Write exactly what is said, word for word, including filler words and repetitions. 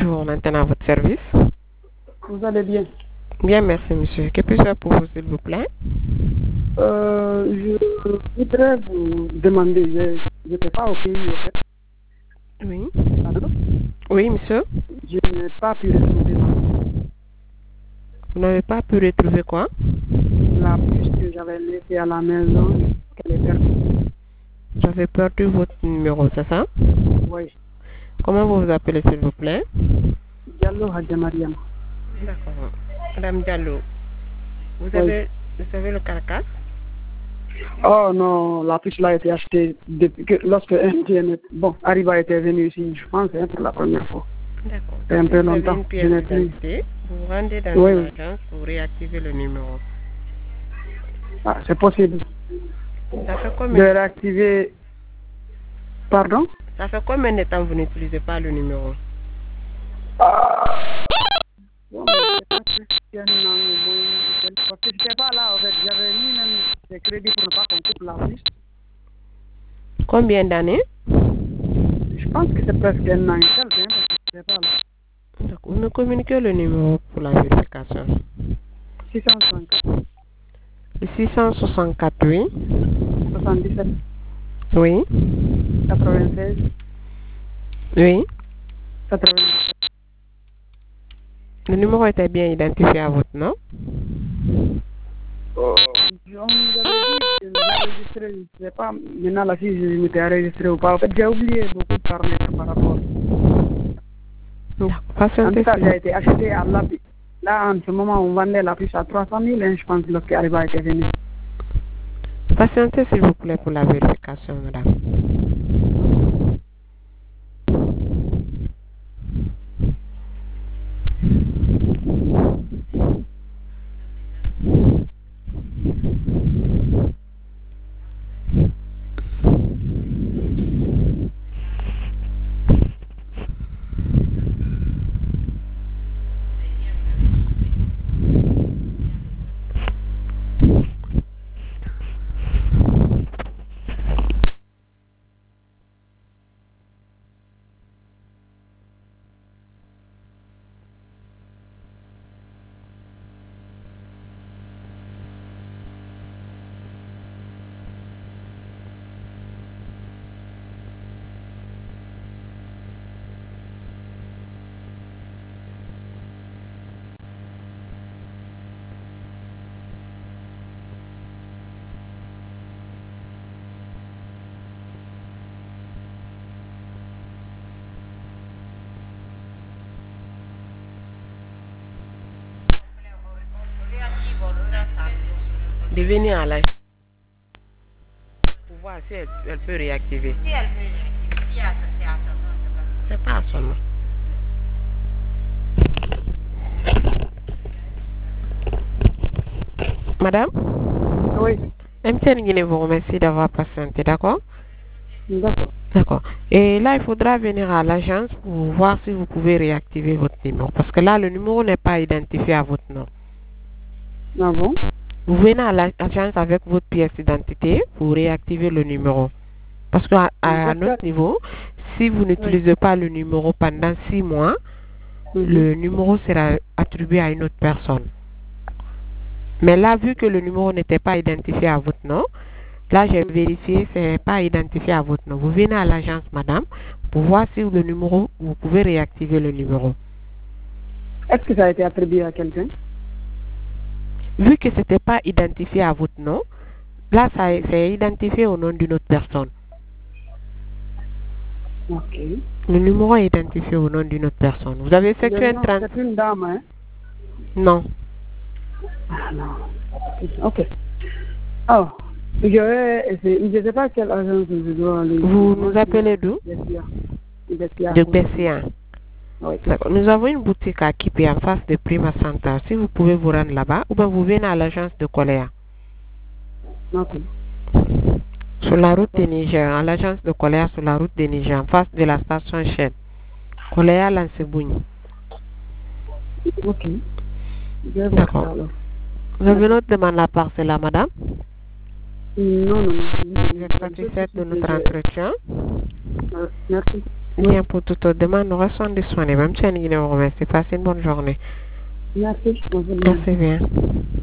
Bonjour, maintenant à votre service. Vous allez bien? Bien, merci monsieur. Que puis-je faire pour vous, s'il vous plaît? euh, Je voudrais vous demander, je n'étais pas au pays en fait. Oui. Allô? Oui, monsieur. Je n'ai pas pu retrouver ma Vous n'avez pas pu retrouver quoi? la puce que j'avais laissée à la maison, qu'elle est perdue. Vous avez perdu votre numéro, c'est ça? Oui. Comment vous vous appelez, s'il vous plaît? Diallo Hadja Mariam. D'accord. Madame Diallo, vous Oui. avez, vous avez le carcasse? Oh non, la puce là a été achetée depuis que lorsque Internet, bon, Arriva était venu ici, je pense, hein, pour la première fois. D'accord. C'est un Si peu vous avez longtemps. une Je pièce n'ai plus. d'identité, vous vous rendez dans Oui, une oui. agence pour réactiver le numéro. Ah, c'est possible. Ça fait De combien, réactiver. Pardon? ça fait combien de temps vous n'utilisez pas le numéro? Ah. Bon, mais c'est pas que un an au moins, parce que j'étais pas là, en fait, j'avais mis même des crédits pour ne pas qu'on coupe la puce. Combien d'années? Je pense que c'est presque un an et quelques, hein, parce que j'étais pas là. Donc, vous me communiquez le numéro pour la vérification. six cent soixante-quatre. Le six cent soixante-quatre, oui. soixante-dix-sept. Oui. quatre-vingt-seize. Oui. quatre-vingt-dix-sept. Le numéro était bien identifié à votre nom? Oh. On nous avait dit que nous avons enregistré, je ne sais pas maintenant là si je m'étais enregistré ou pas. En fait, j'ai oublié beaucoup de paramètres par rapport. D'accord. En Patientez, tout cas, s'il ça a vous été acheté à la puce. Là, en ce moment, on vendait la puce à trois cent mille, hein, je pense, lorsqu'Arriva était venu. Patientez, s'il vous plaît, pour la vérification, madame. Devenez à l'âge pour voir si elle, elle peut réactiver. Si elle peut, si à son nom, C'est pas à son nom. Madame? Oui. M T N Guinée vous remercie d'avoir patienté, d'accord? D'accord. D'accord. Et là, il faudra venir à l'agence pour voir si vous pouvez réactiver votre numéro. Parce que là, le numéro n'est pas identifié à votre nom. Ah bon? Vous venez à l'agence avec votre pièce d'identité pour réactiver le numéro. Parce qu'à à notre niveau, si vous n'utilisez oui. pas le numéro pendant six mois, mm-hmm. le numéro sera attribué à une autre personne. Mais là, vu que le numéro n'était pas identifié à votre nom, là, j'ai vérifié, ce n'est pas identifié à votre nom. Vous venez à l'agence, madame, pour voir si le numéro, vous pouvez réactiver le numéro. Est-ce que ça a été attribué à quelqu'un? Vu que ce n'était pas identifié à votre nom, là, ça c'est identifié au nom d'une autre personne. Ok. Le numéro est identifié au nom d'une autre personne. Vous avez effectué un transfert. C'est une dame, hein? Non. Ah non. Ok. Oh. Je ne sais pas quelle agence je dois aller. Vous nous appelez d'où? De Bessia. Oui. Nous avons une boutique à Kipé en face de Prima Center. Si vous pouvez vous rendre là-bas, ou bien vous venez à l'agence de Coléa. Ok. Sur la route de Niger, à l'agence de Coléa sur la route de Niger, en face de la station Shell. Coléa Lansebougny. Ok. D'accord. Vous avez une autre demande à part cela, madame? Non, non, non. Vous êtes satisfaite de notre entretien? Merci. Bien, pour toute autre demande, nous restons disponibles. Même si on est merci. Passez une bonne journée. Merci. Merci bien.